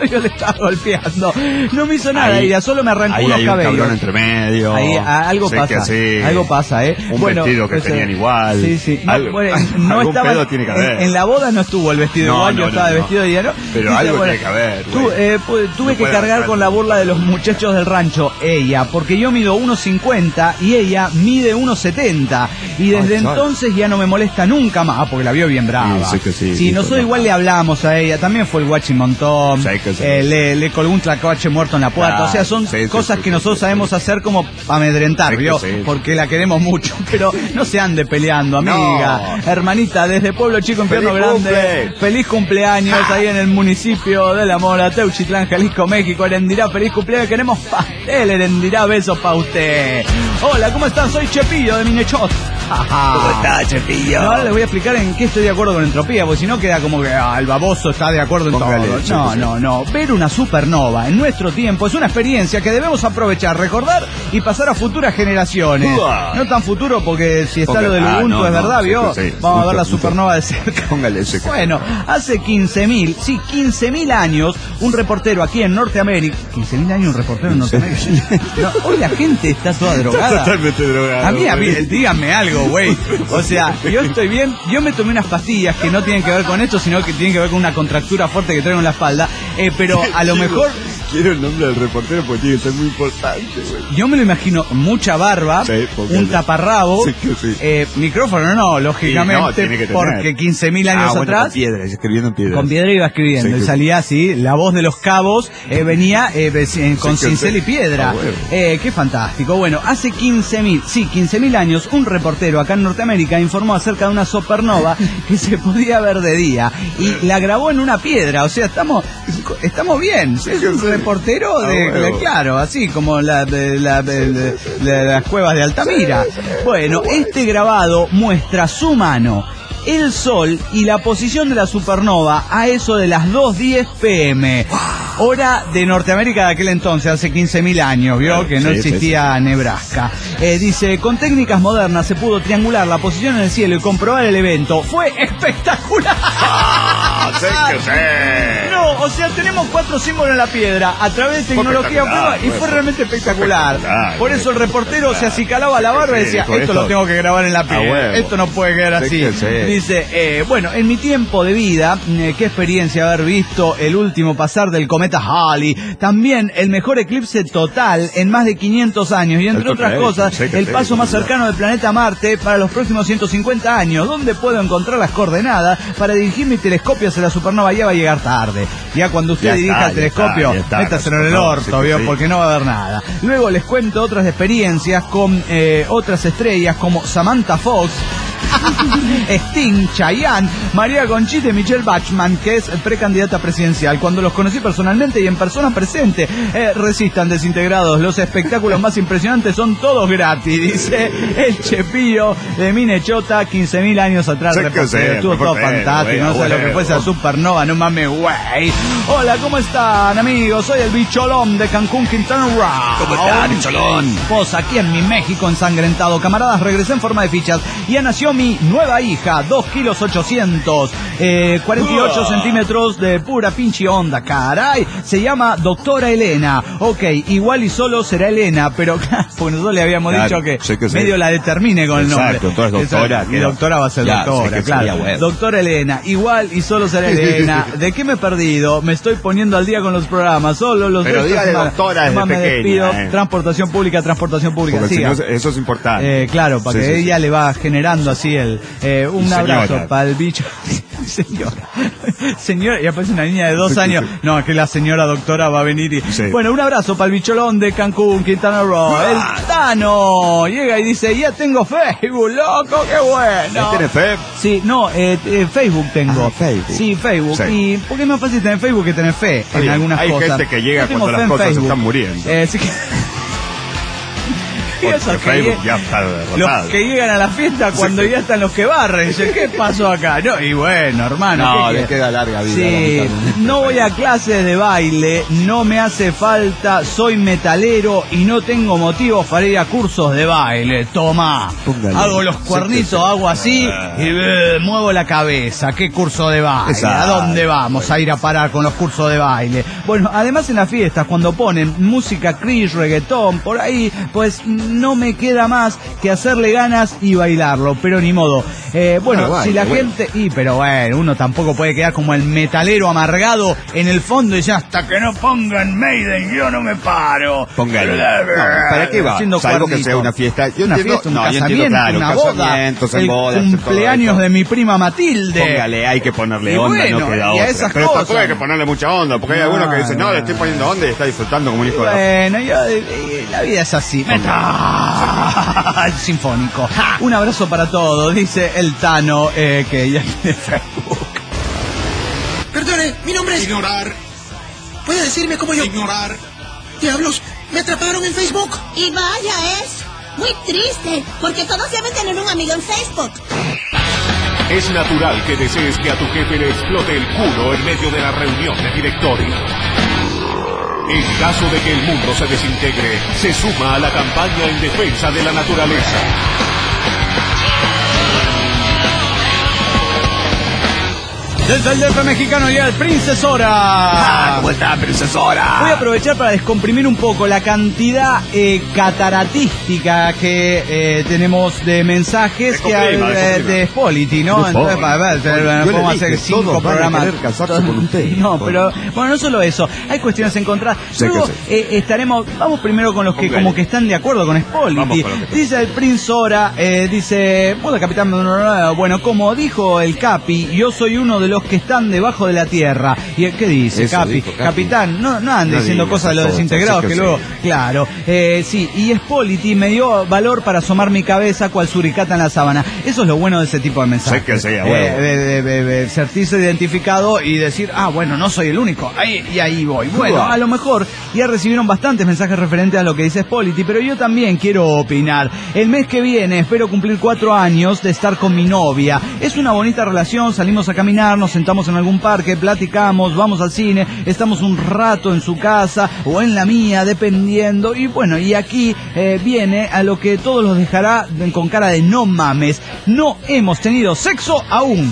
yo le estaba golpeando. No me hizo nada Ahí- ella, solo me arrancó Ahí unos hay un cabellos. cabrón entre medio. Ahí a- algo Sé que pasa, así, algo pasa, ¿eh? Un Bueno, vestido que pues, tenían eh, igual. Sí, sí. No, Algo- bueno, no algún estaba, pedo tiene que haber. en, en la boda no estuvo el vestido No, igual, no, yo no, estaba de no. vestido de diario. Pero Dice, algo bueno, tiene que haber, tu- güey. eh, pu- tuve No que puede cargar arrancar. con la burla de los muchachos del rancho, ella, porque yo mido uno cincuenta y ella mide uno setenta. Y desde Ay, claro. entonces ya no me molesta nunca más, porque la vio bien brava. Sí, sí que sí, Si sí, nosotros sí. igual le hablamos a ella, también fue el guachimontón, Sí que sí. eh, le, le colgó un tlacoche muerto en la puerta. Claro, O sea, son sí, sí, cosas sí, que sí, nosotros sí, sabemos sí. hacer como para amedrentar, Sí que ¿vio? sí. Porque la queremos mucho, pero no se ande peleando, amiga. No. Hermanita, desde Pueblo Chico, Infierno ¡Feliz Grande. cumple! Feliz cumpleaños ahí en el municipio de La Mora, Teuchitlán, Jalisco, México. Herendirá, feliz cumpleaños. Queremos pastel, Herendirá, besos para usted. Hola, ¿cómo están? Soy Chepillo de Minechot. ¿Cómo está, Chepillo? No, ahora les voy a explicar en qué estoy de acuerdo con entropía, porque si no queda como que ah, el baboso está de acuerdo en Póngale, todo. sí, No, sí. no, no. Ver una supernova en nuestro tiempo es una experiencia que debemos aprovechar, recordar y pasar a futuras generaciones. Uah. No tan futuro, porque si está Póngale. lo del Ah, Ubuntu no, es no, verdad, sí, ¿vio? sí, sí. Vamos a ver Mucho, la mucho. supernova de cerca. Póngale ese que- Bueno, hace quince mil, sí, quince mil años, un reportero aquí en Norteamérica. quince mil años un reportero en Norteamérica. No, hoy la gente está toda drogada. Totalmente drogado. A mí, a mí, güey. díganme algo, güey. O sea, yo estoy bien, yo me tomé unas pastillas que no tienen que ver con esto, sino que tienen que ver con una contractura fuerte que traigo en la espalda, eh, pero a lo mejor Quiero el nombre del reportero porque tiene que ser muy importante, güey. yo me lo imagino mucha barba, Sí, porque- un taparrabo, Sí, que sí. eh, micrófono no, lógicamente, Sí, no, tiene que tener. porque quince mil años Ah, bueno, atrás... con piedras, escribiendo en piedras. Con piedra iba escribiendo Sí, y que- salía así, la voz de los cabos eh, venía eh, ves- eh, con Sí, que cincel sí. y piedra. Ah, bueno. Eh, qué fantástico. Bueno, hace quince mil, sí, quince mil años, un reportero acá en Norteamérica informó acerca de una supernova que se podía ver de día y la grabó en una piedra. O sea, estamos estamos bien. Es un reportero de, Ah, bueno. de- claro, así como la de, la de- de- de las cuevas de Altamira. Bueno, este grabado muestra su mano, el sol y la posición de la supernova a eso de las dos diez pm. Hora de Norteamérica de aquel entonces, hace quince mil años, vio que no Sí, sí, existía Nebraska. Eh, dice, con técnicas modernas se pudo triangular la posición en el cielo y comprobar el evento. Fue espectacular. Ah, sí que sí. No, o sea, tenemos cuatro símbolos en la piedra a través de Fue tecnología espectacular, prueba y fue fue realmente espectacular. espectacular, Por eso el fue reportero se espectacular. acicalaba la barba y Sí, decía, dijo, esto lo esto- tengo que grabar en la A piedra, huevo. esto no puede quedar Sí así. que sí. Dice, eh, bueno, en mi tiempo de vida, eh, qué experiencia haber visto el último pasar del cometa Halley, también el mejor eclipse total en más de quinientos años y entre Esto otras que es, cosas, sí que el sí, paso más sí. cercano del planeta Marte para los próximos ciento cincuenta años. ¿Dónde puedo encontrar las coordenadas para dirigir mi telescopio hacia la supernova? Ya va a llegar tarde. Ya cuando usted Ya dirija está, el ya telescopio, está, ya está, métaselo la en el supernova, orto, sí que ¿vio? sí. Porque no va a haber nada. Luego les cuento otras experiencias con eh, otras estrellas como Samantha Fox, Sting, Chayanne, María Conchita y Michelle Bachmann, que es precandidata presidencial. Cuando los conocí personalmente y en persona presente, eh, resistan desintegrados. Los espectáculos más impresionantes son todos gratis, dice el Chepillo de Minechota, quince mil años atrás. Sí que reportero. sí, Estuvo todo reportero, fantástico, no güey, sé lo que güey. fue esa supernova, no mames, güey. Hola, ¿cómo están, amigos? Soy el Bicholón de Cancún, Quintana Roo. ¿Cómo está, Bicholón? Pues aquí en mi México ensangrentado, camaradas, regresé en forma de fichas. Ya nació mi nueva hija, dos kilos ochocientos, eh, cuarenta y ocho Uah. centímetros de pura pinche onda, caray. Se llama Doctora Elena. Ok, igual y solo será Elena, pero claro, porque nosotros le habíamos Claro, dicho que sí que sí. medio la determine con el nombre. Exacto, entonces doctora, Esa- que- doctora va a ser Ya, doctora, sí que claro. sería bueno. Doctora Elena, igual y solo será Elena. ¿De qué me he perdido? Me estoy poniendo al día con los programas, solo los Pero de esta dígale semana. doctora desde Nomás me pequeña, despido. eh. Transportación pública, transportación pública. Porque si Siga. no, eso es importante. Eh, claro, para Sí, que sí, ella sí. le va generando así el eh, un Señora. abrazo para el bicho. Señora. Señora, y aparece una niña de dos Sí, sí, años. sí. No, es que la señora doctora va a venir y. Sí. Bueno, un abrazo para el bicholón de Cancún, Quintana Roo. El Tano llega y dice, ya tengo Facebook, loco, qué bueno. ¿Ya tiene fe? Sí, no, eh, eh, Facebook tengo. Ah, Facebook. Sí, Facebook. Sí. Y porque es más fácil tener Facebook que tener fe en Oye, algunas hay cosas. gente que llega Yo tengo cuando fe las en cosas se Facebook. están muriendo. Eh, sí que- Esos que Facebook lleg- ya está derrotado. los que llegan a la fiesta cuando Sí. ya están los que barren. Dicen, ¿qué pasó acá? No, y bueno, hermano. No, ¿qué le queda? queda larga vida. Sí, lamentablemente. no voy a clases de baile, no me hace falta, soy metalero y no tengo motivos para ir a cursos de baile. Toma, Póngale. hago los Sí, cuernitos, que sí. hago así y eh, muevo la cabeza. ¿Qué curso de baile? Exacto. ¿A dónde vamos a ir a parar con los cursos de baile? Bueno, además en las fiestas cuando ponen música cringe, reggaetón, por ahí, pues no me queda más que hacerle ganas y bailarlo, pero ni modo. Eh, bueno, Bueno, si la bueno. gente... Y, pero bueno, uno tampoco puede quedar como el metalero amargado en el fondo y dice, hasta que no pongan Maiden, yo no me paro. Póngale. No, ¿para qué va? Haciendo Salvo que cuernito. sea una fiesta. Yo una entiendo, fiesta, un no, yo casamiento, entiendo, claro, una boda, casamientos, en el bodas, en todo cumpleaños eso. de mi prima Matilde. Póngale, hay que ponerle Y onda, bueno, no queda y a otra. esas Pero tampoco cosas. hay que ponerle mucha onda, porque hay No, algunos que dicen, no, no. le estoy poniendo onda y está disfrutando como un hijo de la... Bueno, yo, eh, la vida es así. Metal sinfónico. Un abrazo para todos, dice el Tano, eh, que ya tiene Facebook. Perdone, mi nombre es... Ignorar, ¿Puede decirme cómo yo... ignorar. Diablos, me atraparon en Facebook. Y vaya, es muy triste, porque todos deben tener un amigo en Facebook. Es natural que desees que a tu jefe le explote el culo en medio de la reunión de directorio. En caso de que el mundo se desintegre, se suma a la campaña en defensa de la naturaleza. Desde el D F mexicano y el Princesora. Ah, ¿cómo está, princesora? Voy a aprovechar para descomprimir un poco la cantidad eh, cataratística que eh, tenemos de mensajes que hay Descomprima, de, descomprima. de Spolity, ¿no? Por Entonces, favor. para ver, Yo le podemos dije, hacer cinco todos van a programas. querer casarse con usted. No, pero bueno, no solo eso, hay cuestiones encontradas. Sé Luego que sí. eh, estaremos, vamos primero con los que Póngale. como que están de acuerdo con Spolity. Vamos con lo que Dice el Prince Sora, eh, dice, bueno, capitán, bueno, como dijo el Capi, yo soy uno de los que están debajo de la tierra. ¿Y qué dice, Eso Capi? dijo Capi. Capitán, no, no ande No diciendo digas cosas de los esas cosas, desintegrados sí que, que luego, sí. claro, eh, sí, y Spolity me dio valor para asomar mi cabeza cual suricata en la sábana. Eso es lo bueno de ese tipo de mensajes. Sí que sí, a Eh, huevo. de, de- de- de sentirse identificado y decir, ah, bueno, no soy el único, ahí, y ahí voy. Bueno, a lo mejor ya recibieron bastantes mensajes referentes a lo que dice Spolity, pero yo también quiero opinar. El mes que viene espero cumplir cuatro años de estar con mi novia. Es una bonita relación, salimos a caminar, nos sentamos en algún parque, platicamos, vamos al cine, estamos un rato en su casa o en la mía, dependiendo. Y bueno, y aquí eh, viene a lo que todos los dejará con cara de no mames. No hemos tenido sexo aún.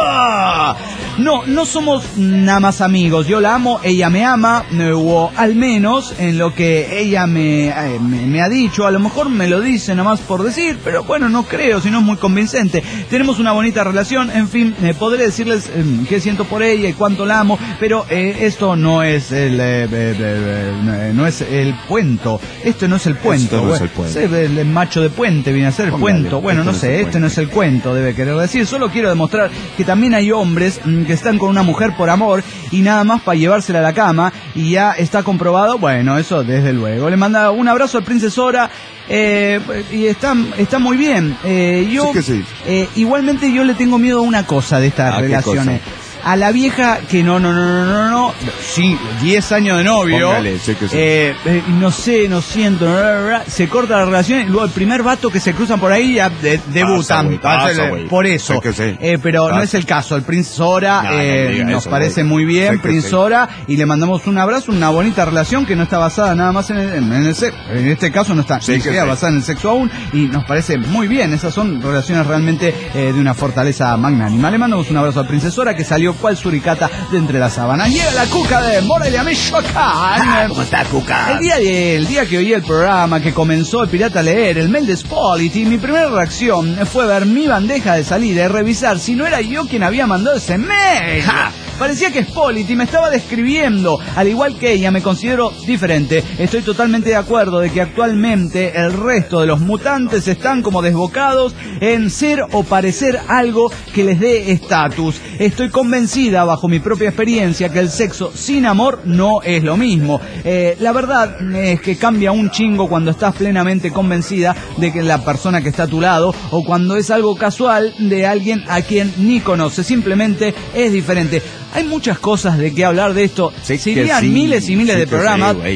¡Uah! No, no somos nada más amigos. Yo la amo, ella me ama, eh, o al menos en lo que ella me, eh, me, me ha dicho. A lo mejor me lo dice nada más por decir, pero bueno, no creo, si no es muy convincente. Tenemos una bonita relación, en fin, eh, podré decirles eh, qué siento por ella y cuánto la amo, pero eh, esto no es el eh, eh, eh, eh, no es el cuento. Esto no es el cuento. Esto no es bueno, el cuento. sí, el, el macho de puente viene a ser el Póngale, cuento. Bueno, esto no no es sé, el este no es el cuento, debe querer decir. Solo quiero demostrar que también hay hombres mm, que están con una mujer por amor y nada más para llevársela a la cama y ya está comprobado. Bueno, eso desde luego. Le manda un abrazo al Princesora. Eh, y está, está muy bien. Eh, yo, Sí que sí. eh, igualmente yo le tengo miedo a una cosa de estas ¿A qué relaciones. cosa? A la vieja que no, no, no, no, no, no, sí, diez años de novio, Póngale, sí que sí. eh, eh, no sé, no siento, bla, bla, bla, se corta la relación y luego el primer vato que se cruzan por ahí ya de- debutan. güey, pasa, Entonces, güey. por eso, Sí que sí. Eh, pero no Pasa. es el caso. El Prince Sora No, no eh, diga nos eso, parece güey. muy bien, Sí que Prince sí. Sora, y le mandamos un abrazo, una bonita relación que no está basada nada más en el, en el sexo. En este caso no está Sí ni que siquiera sí. basada en el sexo aún y nos parece muy bien. Esas son relaciones realmente eh, de una fortaleza magnánima. Le mandamos un abrazo al Prince Sora que salió cual suricata de entre las sábanas. Llega la Cuca de Morelia, Michoacán. Ah, ¿cómo está, Cuca? El día, de, el día que oí el programa, que comenzó el pirata a leer, el mail de Spolity, mi primera reacción fue ver mi bandeja de salida y revisar si no era yo quien había mandado ese mail. Ja. Parecía que Spolity me estaba describiendo. Al igual que ella, me considero diferente. Estoy totalmente de acuerdo de que actualmente el resto de los mutantes están como desbocados en ser o parecer algo que les dé estatus. Estoy convencida, bajo mi propia experiencia, que el sexo sin amor no es lo mismo. Eh, la verdad es que cambia un chingo cuando estás plenamente convencida de que la persona que está a tu lado, o cuando es algo casual de alguien a quien ni conoce. Simplemente es diferente. Hay muchas cosas de qué hablar de esto. Sí Se que irían sí, miles y miles sí de que programas. sí, güey.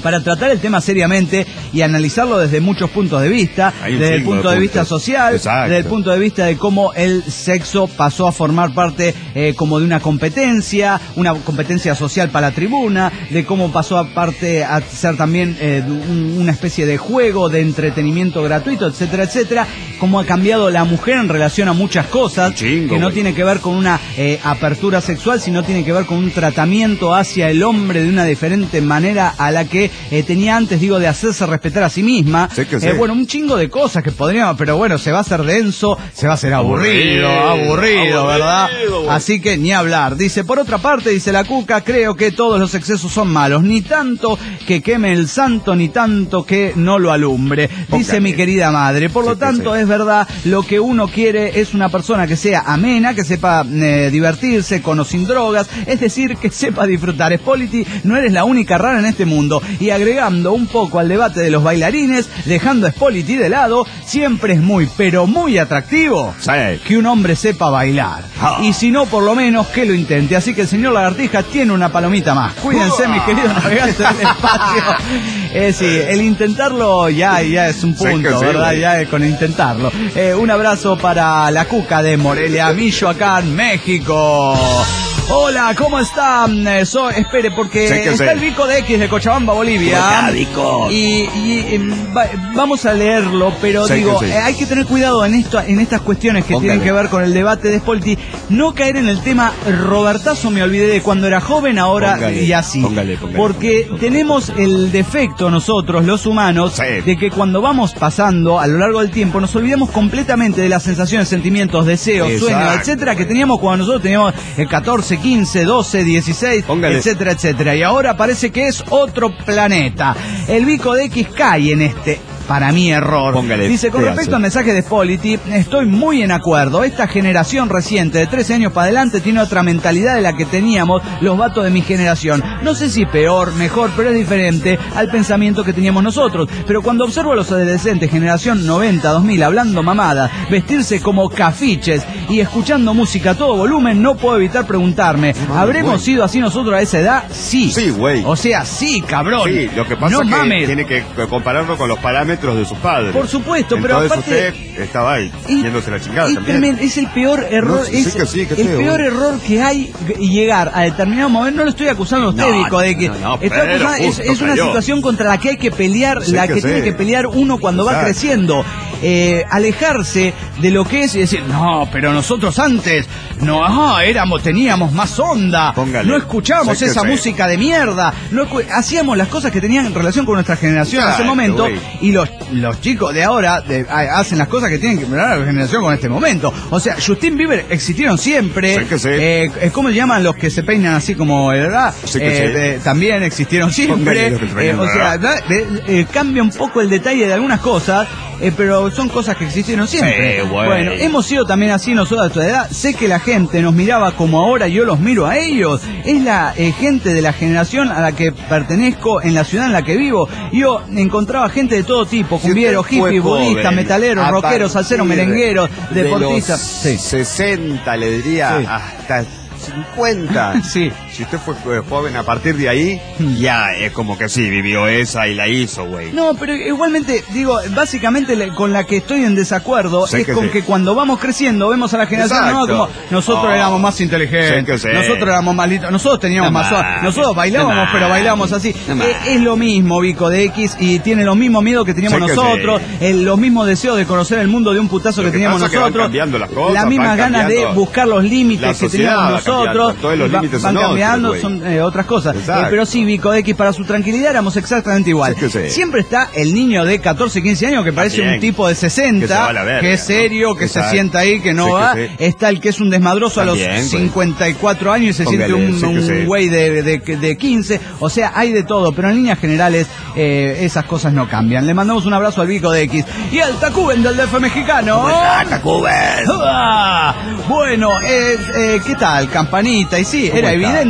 para tratar el tema seriamente y analizarlo desde muchos puntos de vista, desde el punto de, de vista social, Exacto. desde el punto de vista de cómo el sexo pasó a formar parte eh, como de una competencia, una competencia social para la tribuna, de cómo pasó a parte a ser también eh, un, una especie de juego, de entretenimiento gratuito, etcétera, etcétera, cómo ha cambiado la mujer en relación a muchas cosas, Chingo, que no güey. tiene que ver con una eh, apertura sexual, sino tiene que ver con un tratamiento hacia el hombre de una diferente manera a la que eh, tenía antes, digo, de hacerse respetar a sí misma. Sí que sí. Eh, bueno, un chingo de cosas que podríamos, pero bueno, se va a hacer denso, se va a hacer aburrido, aburrido, aburrido, ¿verdad? Aburrido, Así que ni hablar. Dice, por otra parte, dice la Cuca, creo que todos los excesos son malos, ni tanto que queme el santo, ni tanto que no lo alumbre. Dice okay. mi querida madre. Por lo sí tanto, sí. es verdad, lo que uno quiere es una persona que sea amena, que sepa eh, divertirse con o sin drogas, es decir, que sepa disfrutar. Spolity, no eres la única rara en este mundo. Y agregando un poco al debate de los bailarines, dejando a Spolity de lado, siempre es muy, pero muy atractivo sí. que un hombre sepa bailar. Oh. Y si no, por lo menos que lo intente. Así que el señor Lagartija tiene una palomita más. Cuídense, oh. mis queridos navegantes del espacio. Eh, sí, el intentarlo ya, ya es un punto, sí sí, ¿verdad? Sí. Ya es con intentarlo. Eh, un abrazo para la Cuca de Morelia, Michoacán, México. Hola, ¿cómo están? Eh, so, espere, porque sí está sé. el Vico de X de Cochabamba, Bolivia. Vico. Y, y eh, va, vamos a leerlo, pero sí digo, eh, hay que tener cuidado en esto, en estas cuestiones que Póngale. tienen que ver con el debate de Spolity, no caer en el tema Robertazo me olvidé de cuando era joven, ahora póngale, y así. Póngale, póngale, porque póngale. tenemos el defecto nosotros, los humanos, sí. de que cuando vamos pasando a lo largo del tiempo nos olvidamos completamente de las sensaciones, sentimientos, deseos, Exacto. sueños, etcétera, que teníamos cuando nosotros teníamos el catorce, quince, doce, dieciséis, Póngale. etcétera, etcétera. Y ahora parece que es otro planeta. El Vico de X cae en este, para mí, error. Póngale, Dice, con respecto hace? al mensaje de Spolity, estoy muy en acuerdo. Esta generación reciente, de trece años para adelante, tiene otra mentalidad de la que teníamos los vatos de mi generación. No sé si peor, mejor, pero es diferente al pensamiento que teníamos nosotros. Pero cuando observo a los adolescentes, generación noventa, dos mil, hablando mamadas, vestirse como cafiches y escuchando música a todo volumen, no puedo evitar preguntarme, no, ¿habremos güey. sido así nosotros a esa edad? Sí. Sí, güey. O sea, sí, cabrón. Sí, lo que pasa no es que mames. tiene que compararlo con los parámetros de sus padres. Por supuesto, Entonces pero aparte usted estaba ahí, y, yéndose la chingada y también. Tremendo, es el peor error, no, sí, es que sí, que el feo, peor güey. error que hay llegar a determinado momento. No lo estoy acusando a usted, no, Vico, de que no, no, estoy acusando, es, es una situación contra la que hay que pelear, sí la que, que tiene que pelear uno cuando Exacto. va creciendo. Eh, alejarse de lo que es y decir, no, pero nosotros antes no, ah, éramos, teníamos más onda, Póngale. no escuchábamos esa sé. música de mierda, no hacíamos las cosas que tenían relación con nuestra generación Exacto, en ese momento, güey. y los, los chicos de ahora de, a, hacen las cosas que tienen que ver la generación con este momento. O sea, Justin Bieber existieron siempre, sí que sí. eh, ¿cómo se llaman los que se peinan así como, verdad? Sí que eh, sí. de, también existieron siempre, eh, o sea, de, eh, cambia un poco el detalle de algunas cosas, eh, pero son cosas que existieron siempre. Sí, bueno, hemos sido también así nosotros a tu edad. Sé que la gente nos miraba como ahora yo los miro a ellos. Es la eh, gente de la generación a la que pertenezco en la ciudad en la que vivo. Yo encontraba gente de todo tipo, cumbieros, si hippies, budistas, metaleros, rockeros, salseros, merengueros, deportistas. Sí. sesenta le diría sí. hasta cincuenta. Sí. Si usted fue joven a partir de ahí, ya es como que sí, vivió esa y la hizo, güey. No, pero igualmente, digo, básicamente con la que estoy en desacuerdo sé es que con sí. que cuando vamos creciendo vemos a la generación nueva como nosotros oh. éramos más inteligentes, sé que nosotros éramos más listos, nosotros teníamos no más suave, nosotros bailábamos, no pero bailábamos así. No eh, es lo mismo, Vico de X, y tiene los mismos miedos que teníamos sé nosotros, que el, los mismos deseos de conocer el mundo de un putazo lo que, que teníamos nosotros, las cosas, la misma ganas de buscar los límites que teníamos nosotros, todos los límites van cambiando. Son eh, otras cosas, eh, pero sí, Vico de X, para su tranquilidad éramos exactamente igual. Sí, sí. Siempre está el niño de catorce, quince años que parece También. un tipo de sesenta, que, que es serio, que Exacto. se sienta ahí, que no sí, va. Que sí. Está el que es un desmadroso También, a los cincuenta y cuatro años y se Póngale, siente un güey sí, de, de, de quince. O sea, hay de todo, pero en líneas generales eh, esas cosas no cambian. Le mandamos un abrazo al Vico de X y al Tacuben del D F mexicano. ¿Cómo está, Tacuben? Ah, bueno, eh, eh, ¿qué tal? Campanita. Y sí, era está? evidente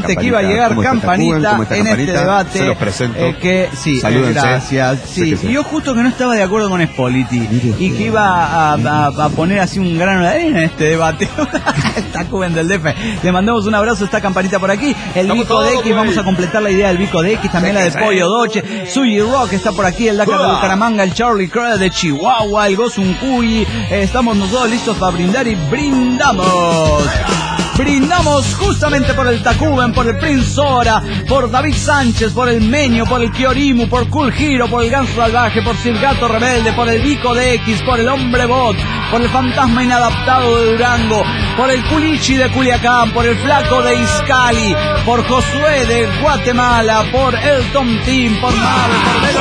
justamente que iba a llegar Campanita en este debate. Se los presento. Eh, que, sí, eh, gracias. Sí. Y yo justo que no estaba de acuerdo con Spoliti y que iba a, a, a poner así un grano de arena en este debate. Está joven del D F. Le mandamos un abrazo, está Campanita por aquí. El Vico de X, vamos a completar la idea del Vico de X, también la de Pollo Doche. Suyi Rock está por aquí, el Dakar de Bucaramanga, el Charlie Cruel de Chihuahua, el Gosun Cuy. Eh, estamos nosotros listos para brindar y brindamos. Brindamos justamente por el Tacuben, por el Prince Sora, por David Sánchez, por el Meño, por el Kiorimu, por Cool Hero, por el Ganso Salvaje, por Sir Gato Rebelde, por el Vico de X, por el Hombre Bot, por el Fantasma Inadaptado de Durango, por el Culichi de Culiacán, por el Flaco de Izcali, por Josué de Guatemala, por Elton Team, por Mar, por Bel...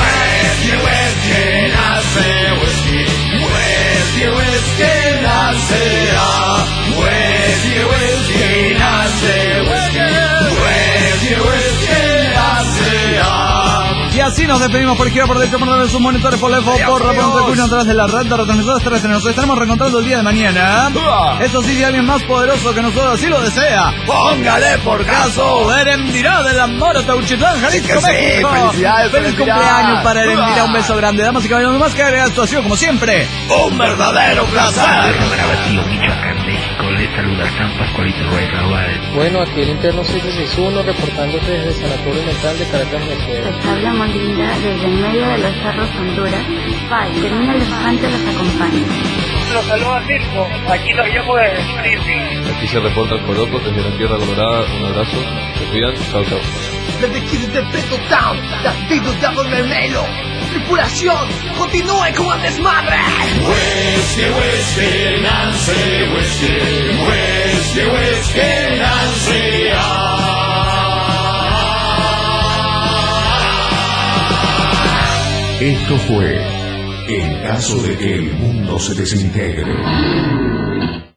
Y así nos despedimos por izquierda, por derecha, por darle sus monitores, por lejos, por Rapón Recuño, atrás de la red de retransmisores terrestres. Nos estaremos reencontrando el día de mañana. Eso sí, si alguien más poderoso que nosotros así lo desea, póngale por caso Erendira del Amor a Tauchitlán, Jalisco, México. Felicidades, feliz cumpleaños para Erendira, un beso grande. Damas y caballeros, más que agregar esto ha sido como siempre un verdadero placer. México, les saluda San Pascualito Rey Raúl. Bueno, aquí el interno seis seis uno reportándose desde el Sanatorio Mental de Caracas, Venezuela. Les habla Molinda desde el medio de los cerros Honduras. Bye, que el niño elefante los acompañe. Los saluda Circo, aquí los llamo de Springfield. Aquí se reporta el Coloco desde la Tierra Colorada, un abrazo, se cuidan, chao chao. Desde Chile interpreto Town, Castigo Double Mermelo. Tripulación, continúe con el desmadre. Whisky, whisky, Nancy, whisky, whisky, whisky, Nancy. Esto fue En caso de que el mundo se desintegre.